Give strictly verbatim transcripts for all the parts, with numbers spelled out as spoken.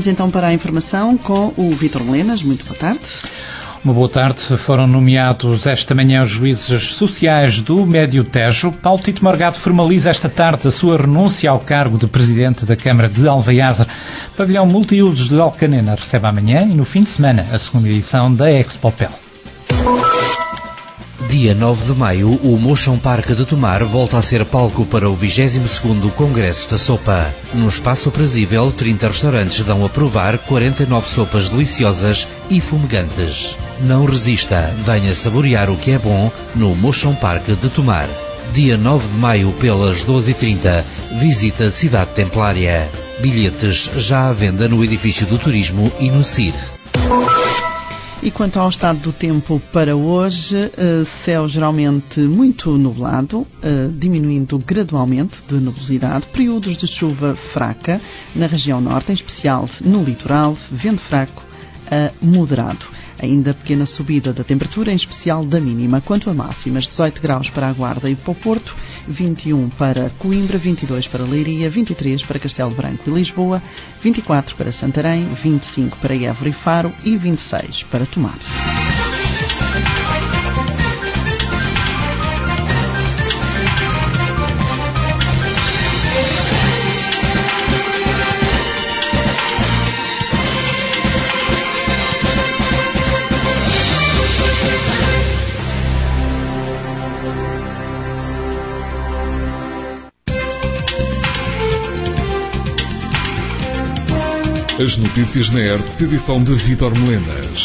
Vamos então para a informação com o Vítor Melenas. Muito boa tarde. Uma boa tarde. Foram nomeados esta manhã os juízes sociais do Médio Tejo. Paulo Tito Morgado formaliza esta tarde a sua renúncia ao cargo de Presidente da Câmara de Alveiazer. Pavilhão Multiusos de Alcanena recebe amanhã e no fim de semana a segunda edição da Expopel. Dia nove de maio, o Mochão Parque de Tomar volta a ser palco para o vigésimo segundo Congresso da Sopa. Num espaço aprazível, trinta restaurantes dão a provar quarenta e nove sopas deliciosas e fumegantes. Não resista, venha saborear o que é bom no Mochão Parque de Tomar. Dia nove de maio, pelas doze e trinta, visita a Cidade Templária. Bilhetes já à venda no Edifício do Turismo e no C I R. E quanto ao estado do tempo para hoje, uh, céu geralmente muito nublado, uh, diminuindo gradualmente de nubosidade, períodos de chuva fraca na região norte, em especial no litoral, vento fraco a moderado. Ainda pequena subida da temperatura, em especial da mínima. Quanto a máximas, dezoito graus para a Guarda e para o Porto, vinte e um para Coimbra, vinte e dois para Leiria, vinte e três para Castelo Branco e Lisboa, vinte e quatro para Santarém, vinte e cinco para Évora e Faro e vinte e seis para Tomar. As notícias na R T C, edição de Vítor Melenas.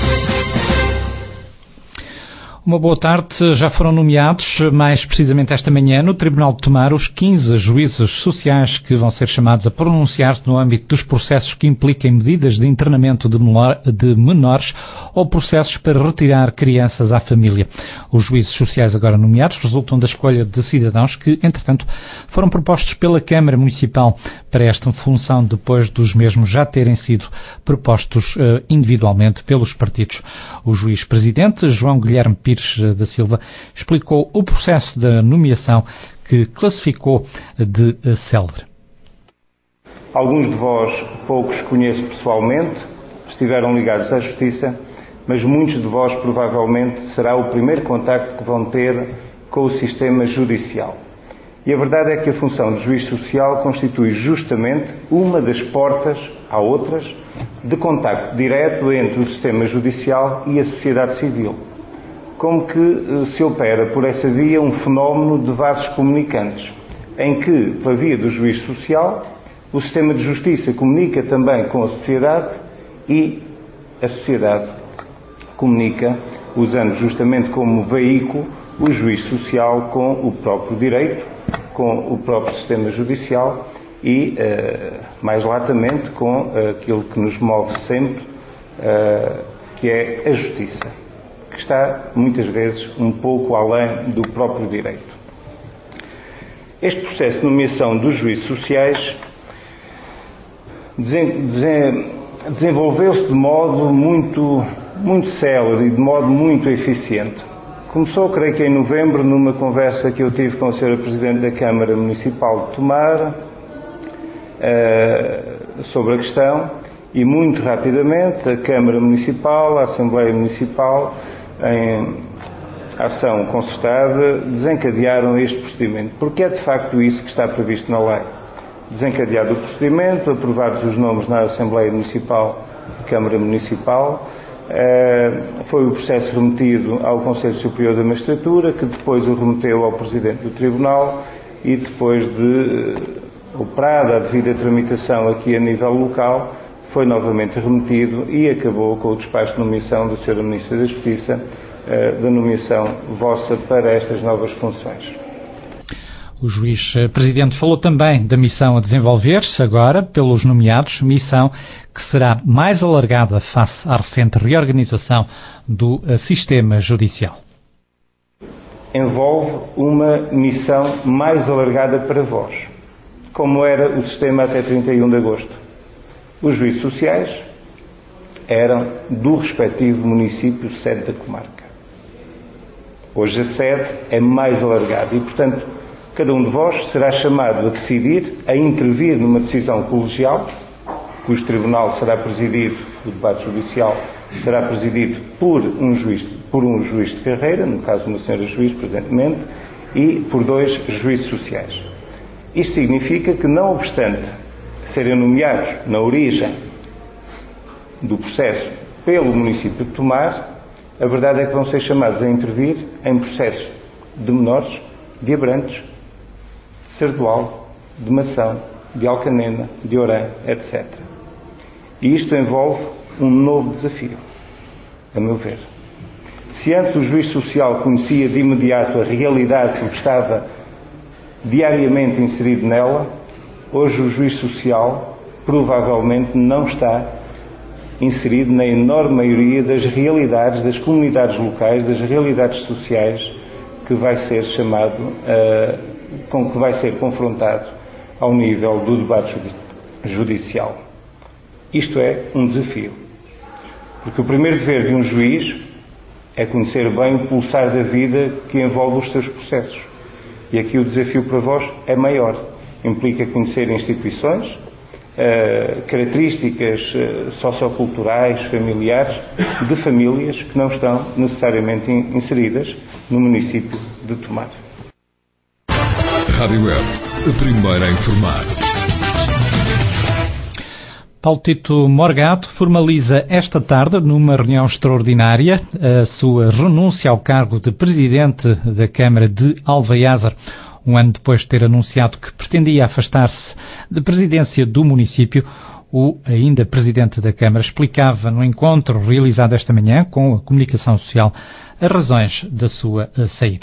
Uma boa tarde. Já foram nomeados, mais precisamente esta manhã, no Tribunal de Tomar, os quinze juízes sociais que vão ser chamados a pronunciar-se no âmbito dos processos que impliquem medidas de internamento de menores ou processos para retirar crianças à família. Os juízes sociais agora nomeados resultam da escolha de cidadãos que, entretanto, foram propostos pela Câmara Municipal para esta função, depois dos mesmos já terem sido propostos uh, individualmente pelos partidos. O juiz-presidente, João Guilherme Pires da Silva, explicou o processo da nomeação, que classificou de célere. Alguns de vós, poucos conheço pessoalmente, estiveram ligados à Justiça, mas muitos de vós provavelmente será o primeiro contacto que vão ter com o sistema judicial. E a verdade é que a função de juiz social constitui justamente uma das portas, há outras, de contacto direto entre o sistema judicial e a sociedade civil. Como que se opera por essa via um fenómeno de vasos comunicantes, em que, pela via do juiz social, o sistema de justiça comunica também com a sociedade e a sociedade comunica, usando justamente como veículo o juiz social com o próprio direito, com o próprio sistema judicial e, uh, mais latamente, com uh, aquilo que nos move sempre, uh, que é a justiça, que está, muitas vezes, um pouco além do próprio direito. Este processo de nomeação dos juízes sociais desen- desen- desenvolveu-se de modo muito, muito célere e de modo muito eficiente. Começou, creio que em novembro, numa conversa que eu tive com a senhora Presidente da Câmara Municipal de Tomar, uh, sobre a questão, e muito rapidamente a Câmara Municipal, a Assembleia Municipal, em ação concertada, desencadearam este procedimento, porque é de facto isso que está previsto na lei. Desencadeado o procedimento, aprovados os nomes na Assembleia Municipal e Câmara Municipal, foi o processo remetido ao Conselho Superior da Magistratura, que depois o remeteu ao Presidente do Tribunal e depois de operada a devida tramitação aqui a nível local, foi novamente remetido e acabou com o despacho de nomeação da senhora Ministra da Justiça, da nomeação vossa para estas novas funções. O juiz-presidente falou também da missão a desenvolver-se agora pelos nomeados, missão que será mais alargada face à recente reorganização do sistema judicial. Envolve uma missão mais alargada para vós, como era o sistema até trinta e um de agosto. Os juízes sociais eram do respectivo município sede da comarca. Hoje a sede é mais alargada e, portanto, cada um de vós será chamado a decidir, a intervir numa decisão colegial, cujo tribunal será presidido, o debate judicial será presidido por um juiz, por um juiz de carreira, no caso uma senhora juiz presentemente, e por dois juízes sociais. Isto significa que, não obstante serem nomeados na origem do processo pelo município de Tomar, a verdade é que vão ser chamados a intervir em processos de menores, de Abrantes, de Sardual, de Mação, de Alcanena, de Orã, etcétera. E isto envolve um novo desafio, a meu ver. Se antes o juiz social conhecia de imediato a realidade porque estava diariamente inserido nela, hoje o juiz social provavelmente não está inserido na enorme maioria das realidades das comunidades locais, das realidades sociais que vai ser chamado, uh, com que vai ser confrontado ao nível do debate judicial. Isto é um desafio, porque o primeiro dever de um juiz é conhecer bem o pulsar da vida que envolve os seus processos. E aqui o desafio para vós é maior. Implica conhecer instituições, Uh, características uh, socioculturais, familiares, de famílias que não estão necessariamente in- inseridas no município de Tomar. Rádio Web, a primeira a informar. Paulo Tito Morgado formaliza esta tarde, numa reunião extraordinária, a sua renúncia ao cargo de Presidente da Câmara de Alvaiázar. Um ano depois de ter anunciado que pretendia afastar-se da presidência do município, o ainda Presidente da Câmara explicava no encontro realizado esta manhã com a comunicação social as razões da sua saída.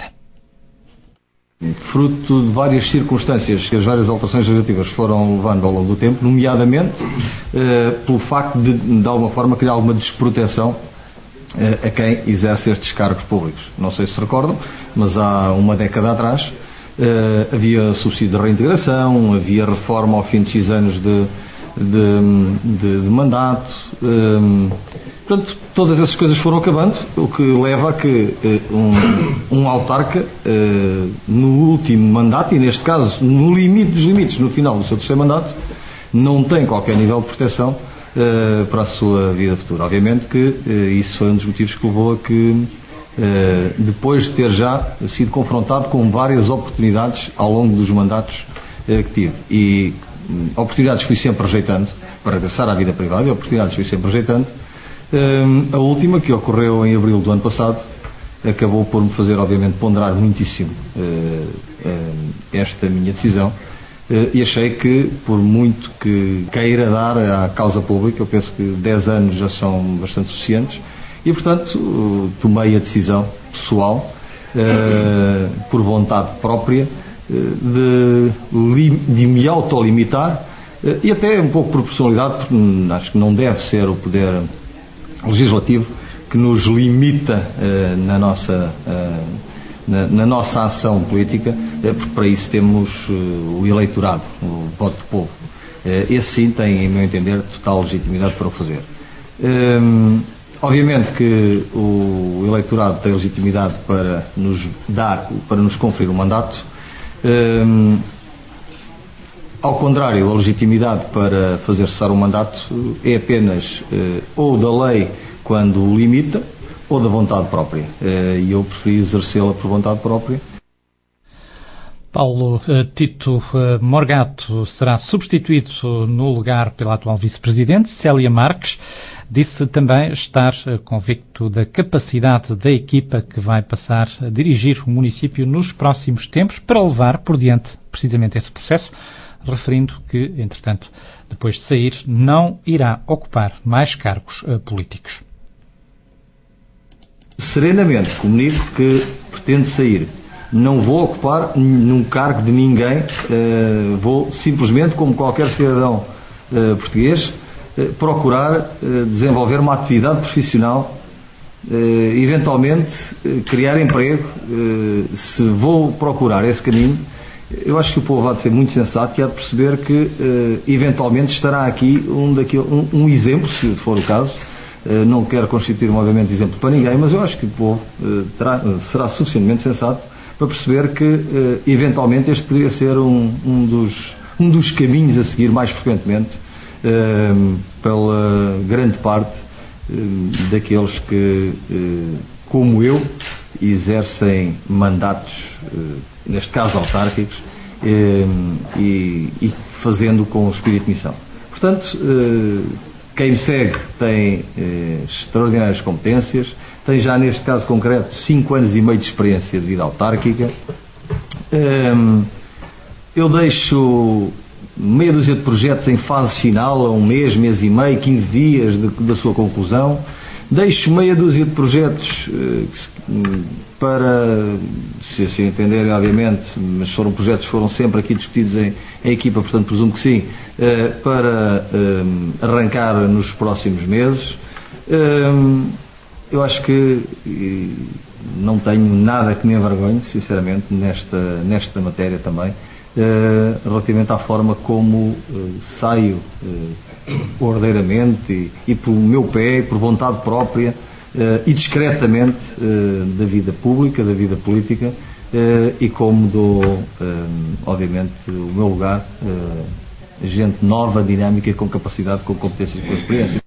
Fruto de várias circunstâncias que as várias alterações legislativas foram levando ao longo do tempo, nomeadamente eh, pelo facto de, de alguma forma, criar alguma desproteção eh, a quem exerce estes cargos públicos. Não sei se se recordam, mas há uma década atrás Uh, havia subsídio de reintegração, havia reforma ao fim de X anos de, de, de, de mandato. Um, portanto, todas essas coisas foram acabando, o que leva a que uh, um, um autarca, uh, no último mandato, e neste caso no limite dos limites, no final do seu terceiro mandato, não tem qualquer nível de proteção uh, para a sua vida futura. Obviamente que uh, isso foi um dos motivos que levou a que, Uh, depois de ter já sido confrontado com várias oportunidades ao longo dos mandatos uh, que tive, e um, oportunidades fui sempre rejeitando para regressar à vida privada, e oportunidades fui sempre rejeitando. Uh, a última, que ocorreu em abril do ano passado, acabou por me fazer, obviamente, ponderar muitíssimo uh, uh, esta minha decisão, uh, e achei que, por muito que queira dar à causa pública, eu penso que dez anos já são bastante suficientes. E, portanto, tomei a decisão pessoal, eh, por vontade própria, eh, de, de me autolimitar, eh, e até um pouco por personalidade, porque acho que não deve ser o poder legislativo que nos limita eh, na, nossa, eh, na, na nossa ação política, eh, porque para isso temos eh, o eleitorado, o voto do povo. Eh, esse sim tem, em meu entender, total legitimidade para o fazer. Eh, Obviamente que o eleitorado tem legitimidade para nos dar, para nos conferir um mandato. Um, ao contrário, a legitimidade para fazer cessar um mandato é apenas uh, ou da lei quando o limita, ou da vontade própria. Uh, e eu preferi exercê-la por vontade própria. Paulo uh, Tito uh, Morgado será substituído no lugar pela atual vice-presidente, Célia Marques. Disse também estar uh, convicto da capacidade da equipa que vai passar a dirigir o município nos próximos tempos para levar por diante precisamente esse processo, referindo que, entretanto, depois de sair, não irá ocupar mais cargos uh, políticos. Serenamente comunico que pretendo sair. Não vou ocupar nenhum cargo de ninguém, uh, vou simplesmente, como qualquer cidadão uh, português, uh, procurar uh, desenvolver uma atividade profissional, uh, eventualmente uh, criar emprego. Uh, se vou procurar esse caminho, eu acho que o povo há de ser muito sensato e há de perceber que uh, eventualmente estará aqui um, daquele, um, um exemplo, se for o caso. Uh, não quero constituir obviamente exemplo para ninguém, mas eu acho que o povo uh, terá, uh, será suficientemente sensato para perceber que, uh, eventualmente, este poderia ser um, um, dos, um dos caminhos a seguir mais frequentemente pela grande parte daqueles que, como eu, exercem mandatos, neste caso autárquicos, e, e fazendo com o espírito de missão. Portanto, quem me segue tem extraordinárias competências, tem já neste caso concreto cinco anos e meio de experiência de vida autárquica. Eu deixo meia dúzia de projetos em fase final, a um mês, mês e meio, quinze dias de, da sua conclusão. Deixo meia dúzia de projetos para, se assim entenderem, obviamente, mas foram projetos que foram sempre aqui discutidos em, em equipa, portanto presumo que sim, para arrancar nos próximos meses. Eu acho que não tenho nada que me envergonhe, sinceramente, nesta, nesta matéria também, relativamente à forma como saio ordeiramente e, e pelo meu pé, por vontade própria e discretamente da vida pública, da vida política, e como dou, obviamente, o meu lugar a gente nova, dinâmica, com capacidade, com competências e com experiência.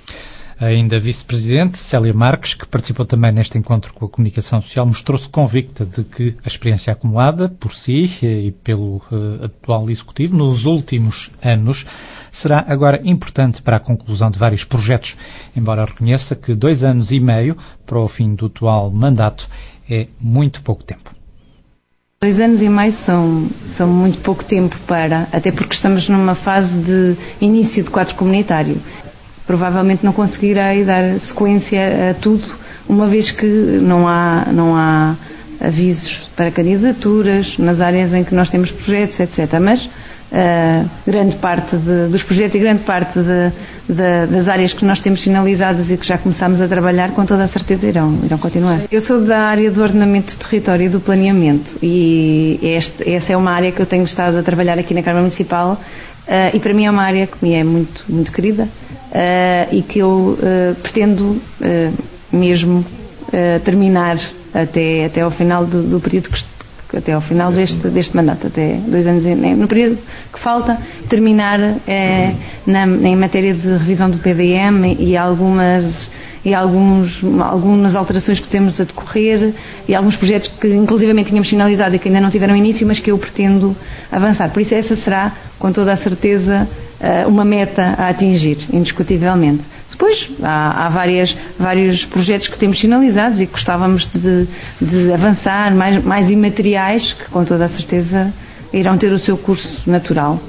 Ainda vice-presidente, Célia Marques, que participou também neste encontro com a comunicação social, mostrou-se convicta de que a experiência acumulada por si e pelo uh, atual executivo nos últimos anos será agora importante para a conclusão de vários projetos, embora reconheça que dois anos e meio para o fim do atual mandato é muito pouco tempo. Dois anos e meio são, são muito pouco tempo para, até porque estamos numa fase de início de quadro comunitário. Provavelmente não conseguirei dar sequência a tudo, uma vez que não há, não há avisos para candidaturas nas áreas em que nós temos projetos, etcétera. Mas uh, grande parte de, dos projetos e grande parte de, de, das áreas que nós temos sinalizadas e que já começámos a trabalhar, com toda a certeza irão, irão continuar. Eu sou da área do ordenamento do território e do planeamento, e este, essa é uma área que eu tenho estado a trabalhar aqui na Câmara Municipal, uh, e para mim é uma área que me é muito, muito querida. Uh, e que eu uh, pretendo uh, mesmo uh, terminar até, até ao final do, do período que, até ao final deste, deste mandato, até dois anos e, no período que falta, terminar uh, na, em matéria de revisão do P D M e algumas e alguns, algumas alterações que temos a decorrer e alguns projetos que inclusivamente tínhamos sinalizado e que ainda não tiveram início, mas que eu pretendo avançar. Por isso essa será, com toda a certeza, uma meta a atingir, indiscutivelmente. Depois há, há várias, vários projetos que temos sinalizados e que gostávamos de, de avançar, mais, mais imateriais, que com toda a certeza irão ter o seu curso natural.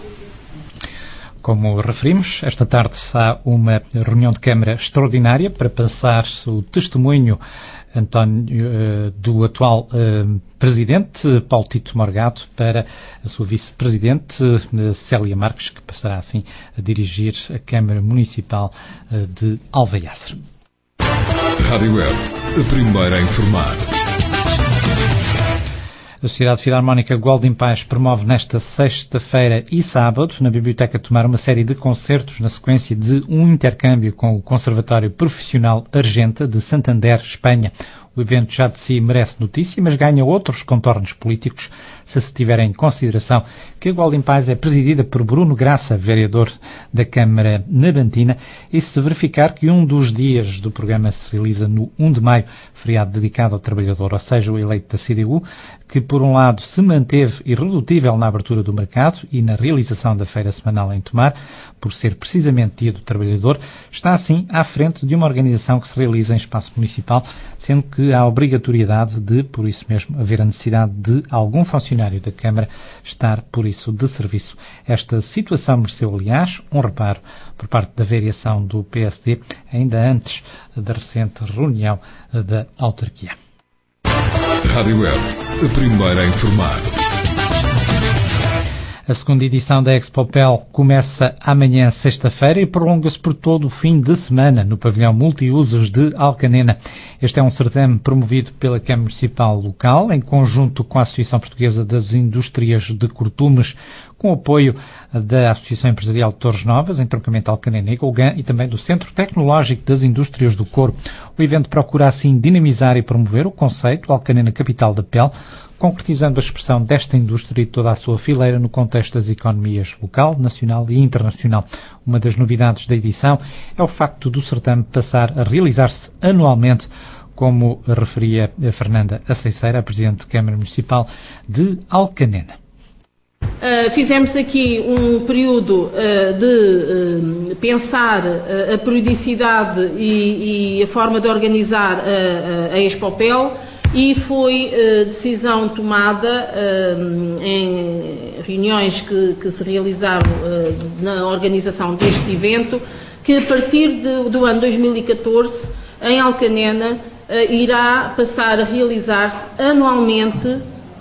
Como referimos, esta tarde há uma reunião de Câmara extraordinária para passar o testemunho António, do atual Presidente, Paulo Tito Morgado, para a sua Vice-Presidente, Célia Marques, que passará assim a dirigir a Câmara Municipal de Alvaiastre. Rádio Web, a primeira a informar. A Sociedade Filarmónica Golden Paz promove nesta sexta-feira e sábado, na Biblioteca Tomar, uma série de concertos na sequência de um intercâmbio com o Conservatório Profissional Argenta de Santander, Espanha. O evento já de si merece notícia, mas ganha outros contornos políticos se se tiver em consideração que a Golden Paz é presidida por Bruno Graça, vereador da Câmara Nabantina, e se verificar que um dos dias do programa se realiza no primeiro de maio, feriado dedicado ao trabalhador, ou seja, o eleito da C D U, que por um lado se manteve irredutível na abertura do mercado e na realização da feira semanal em Tomar, por ser precisamente dia do trabalhador, está assim à frente de uma organização que se realiza em espaço municipal, sendo que há obrigatoriedade de, por isso mesmo, haver a necessidade de algum funcionário da Câmara estar, por isso, de serviço. Esta situação mereceu, aliás, um reparo por parte da variação do P S D, ainda antes da recente reunião da autarquia. Rádio Web, a primeira a informar. A segunda edição da Expopel começa amanhã, sexta-feira, e prolonga-se por todo o fim de semana no pavilhão multiusos de Alcanena. Este é um certame promovido pela Câmara Municipal local, em conjunto com a Associação Portuguesa das Indústrias de Cortumes, com apoio da Associação Empresarial de Torres Novas, entroncamento Alcanena e Golgã, e também do Centro Tecnológico das Indústrias do Couro. O evento procura assim dinamizar e promover o conceito Alcanena Capital da Pele, concretizando a expressão desta indústria e toda a sua fileira no contexto das economias local, nacional e internacional. Uma das novidades da edição é o facto do certame passar a realizar-se anualmente, como referia a Fernanda Aceiceira, a Presidente da Câmara Municipal de Alcanena. Uh, fizemos aqui um período uh, de uh, pensar uh, a periodicidade e, e a forma de organizar uh, uh, a Expopel, e foi uh, decisão tomada uh, em reuniões que, que se realizaram uh, na organização deste evento, que a partir de, do ano dois mil e catorze, em Alcanena, uh, irá passar a realizar-se anualmente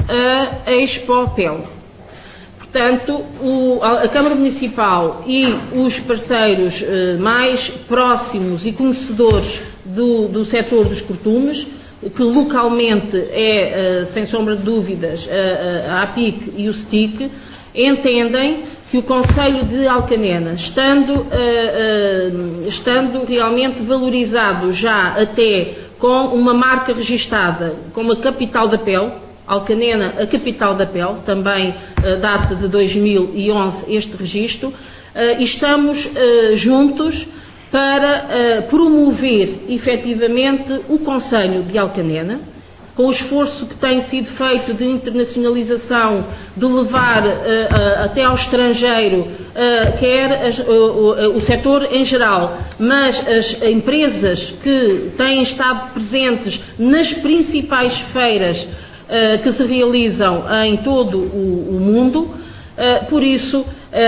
a Expopel. Portanto, o, a Câmara Municipal e os parceiros eh, mais próximos e conhecedores do, do setor dos cortumes, que localmente é, eh, sem sombra de dúvidas, a, a APIC e o S T I C, entendem que o Concelho de Alcanena, estando, eh, eh, estando realmente valorizado já até com uma marca registada como a capital da pele, Alcanena, a capital da pele, também uh, data de dois mil e onze este registro, uh, e estamos uh, juntos para uh, promover efetivamente o Concelho de Alcanena, com o esforço que tem sido feito de internacionalização, de levar uh, uh, até ao estrangeiro, uh, quer as, uh, uh, o setor em geral, mas as empresas que têm estado presentes nas principais feiras que se realizam em todo o, o mundo, por isso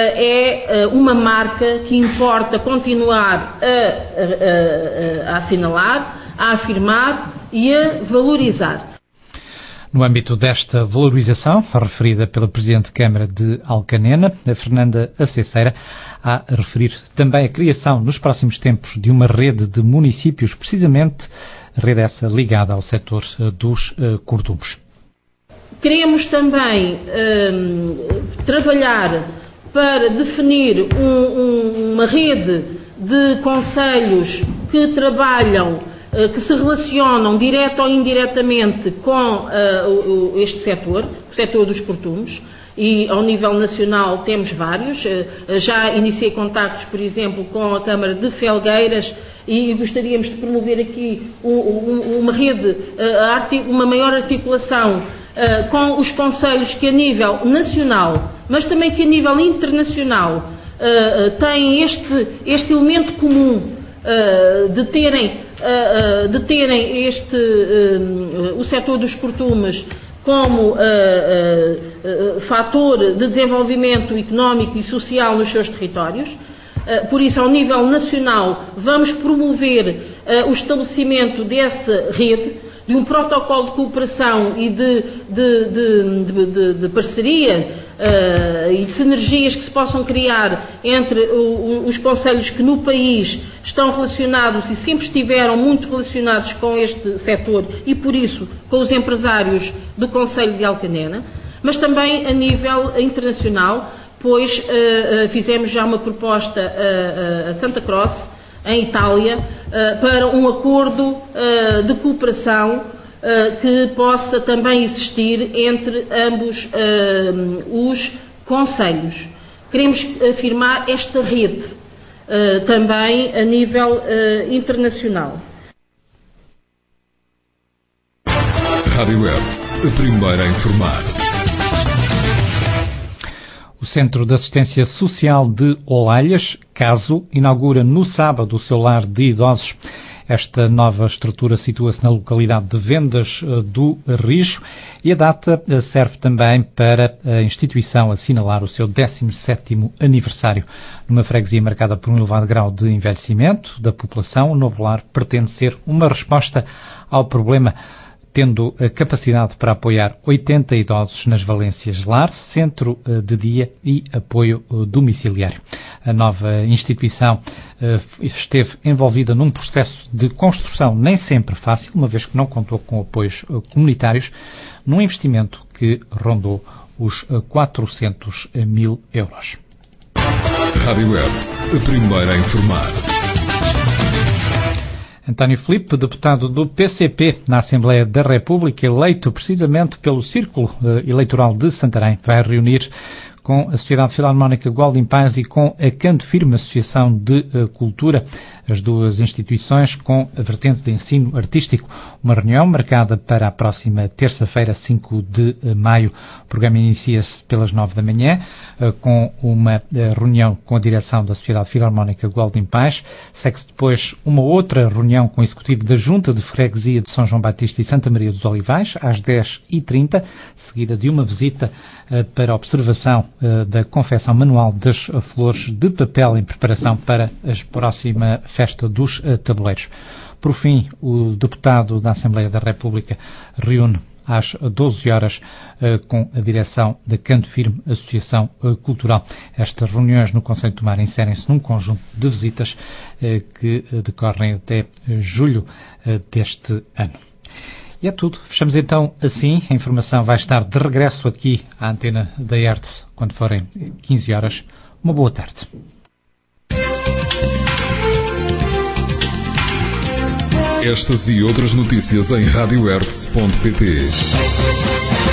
é uma marca que importa continuar a, a, a assinalar, a afirmar e a valorizar. No âmbito desta valorização, referida pela Presidente de Câmara de Alcanena, a Fernanda Aceiceira, a referir também a criação nos próximos tempos de uma rede de municípios, precisamente rede essa ligada ao setor dos uh, cortumes. Queremos também um, trabalhar para definir um, um, uma rede de concelhos que trabalham, uh, que se relacionam direto ou indiretamente com uh, o, este setor, o setor dos cortumes, e ao nível nacional temos vários. Uh, já iniciei contactos, por exemplo, com a Câmara de Felgueiras, e gostaríamos de promover aqui um, um, uma rede, uh, uma maior articulação Uh, com os concelhos que a nível nacional, mas também que a nível internacional uh, uh, têm este, este elemento comum uh, de terem, uh, uh, de terem este, uh, o setor dos cortumes como uh, uh, uh, fator de desenvolvimento económico e social nos seus territórios. Uh, por isso, ao nível nacional, vamos promover uh, o estabelecimento dessa rede, de um protocolo de cooperação e de, de, de, de, de, de parceria uh, e de sinergias que se possam criar entre o, os concelhos que no país estão relacionados e sempre estiveram muito relacionados com este setor e, por isso, com os empresários do Concelho de Alcanena, mas também a nível internacional, pois uh, uh, fizemos já uma proposta uh, uh, a Santa Croce, em Itália, uh, para um acordo uh, de cooperação uh, que possa também existir entre ambos uh, os concelhos. Queremos afirmar esta rede uh, também a nível uh, internacional. Rádio Web, a primeira a informar. O Centro de Assistência Social de Olalhas, CASO, inaugura no sábado o seu lar de idosos. Esta nova estrutura situa-se na localidade de Vendas do Rijo e a data serve também para a instituição assinalar o seu décimo sétimo aniversário. Numa freguesia marcada por um elevado grau de envelhecimento da população, o novo lar pretende ser uma resposta ao problema, tendo a capacidade para apoiar oitenta idosos nas valências lar, centro de dia e apoio domiciliário. A nova instituição esteve envolvida num processo de construção nem sempre fácil, uma vez que não contou com apoios comunitários, num investimento que rondou os quatrocentos mil euros. Rádio Web, a primeira a informar. António Filipe, deputado do P C P na Assembleia da República, eleito precisamente pelo Círculo Eleitoral de Santarém, vai reunir com a Sociedade Filarmónica Gualdim Pais e com a Canto Firme Associação de Cultura, as duas instituições com a vertente de ensino artístico. Uma reunião marcada para a próxima terça-feira, cinco de maio. O programa inicia-se pelas nove da manhã, com uma reunião com a direção da Sociedade Filarmónica Gualdim Pais. Segue-se depois uma outra reunião com o executivo da Junta de Freguesia de São João Batista e Santa Maria dos Olivais, às dez e trinta, seguida de uma visita para a observação da confecção manual das flores de papel em preparação para a próxima festa dos tabuleiros. Por fim, o deputado da Assembleia da República reúne às doze horas com a direção da Canto Firme Associação Cultural. Estas reuniões no Conselho de Tomar inserem-se num conjunto de visitas que decorrem até julho deste ano. E é tudo. Fechamos então assim. A informação vai estar de regresso aqui à antena da R T S quando forem quinze horas. Uma boa tarde. Estas e outras notícias em rádio r t s ponto p t.